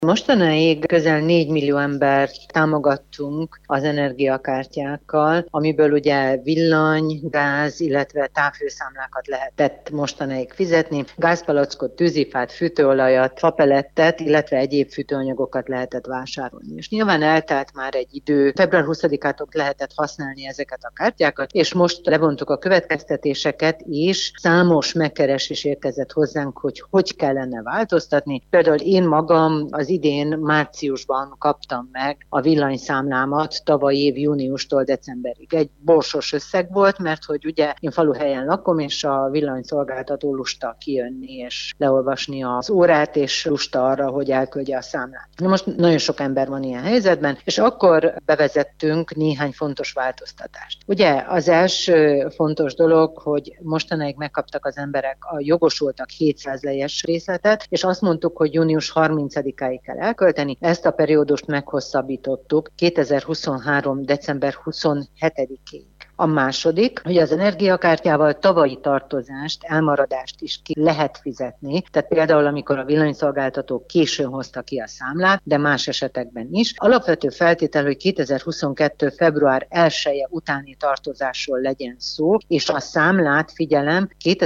Mostanáig közel 4 millió embert támogattunk az energiakártyákkal, amiből ugye villany, gáz, illetve távhőszámlákat lehetett mostanáig fizetni. Gázpalackot, tűzifát, fűtőolajat, fapelettet, illetve egyéb fűtőanyagokat lehetett vásárolni. És nyilván eltelt már egy idő, február 20-ától lehetett használni ezeket a kártyákat, és most levontuk a következtetéseket is. Számos megkeresés érkezett hozzánk, hogy kellene változtatni. Például én magam az idén márciusban kaptam meg a villanyszámlámat tavaly év júniustól decemberig. Egy borsos összeg volt, mert hogy ugye én faluhelyen lakom, és a villanyszolgáltató lusta kijönni és leolvasni az órát, és lusta arra, hogy elküldje a számlát. Na most nagyon sok ember van ilyen helyzetben, és akkor bevezettünk néhány fontos változtatást. Ugye az első fontos dolog, hogy mostanáig megkaptak az emberek, a jogosultak 700 lejes részletet, és azt mondtuk, hogy június 30-áig kell elkölteni. Ezt a periódust meghosszabbítottuk 2023. december 27-ig. A második, hogy az energiakártyával tavalyi tartozást, elmaradást is ki lehet fizetni. Tehát például, amikor a villanyszolgáltató későn hozta ki a számlát, de más esetekben is. Alapvető feltétel, hogy 2022. február 1-e utáni tartozásról legyen szó, és a számlát, figyelem,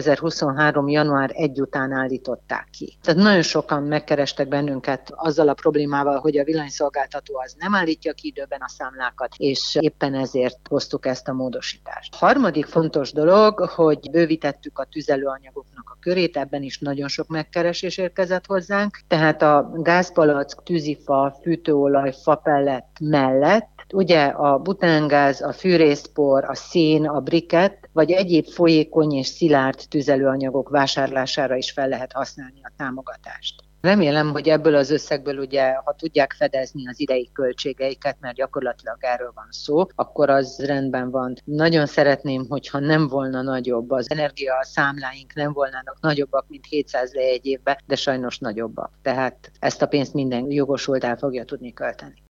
2023. január 1 után állították ki. Tehát nagyon sokan megkerestek bennünket azzal a problémával, hogy a villanyszolgáltató az nem állítja ki időben a számlákat, és éppen ezért hoztuk ezt a módosítást. Harmadik fontos dolog, hogy bővítettük a tüzelőanyagoknak a körét, ebben is nagyon sok megkeresés érkezett hozzánk, tehát a gázpalack, tűzifa, fűtőolaj, fapellet mellett ugye a butángáz, a fűrészpor, a szén, a briket, vagy egyéb folyékony és szilárd tüzelőanyagok vásárlására is fel lehet használni a támogatást. Remélem, hogy ebből az összegből ugye, ha tudják fedezni az idei költségeiket, mert gyakorlatilag erről van szó, akkor az rendben van. Nagyon szeretném, hogyha nem volna nagyobb, az energiaszámláink nem volnának nagyobbak, mint 700 le egy évbe, de sajnos nagyobbak. Tehát ezt a pénzt minden jogosult el fogja tudni költeni.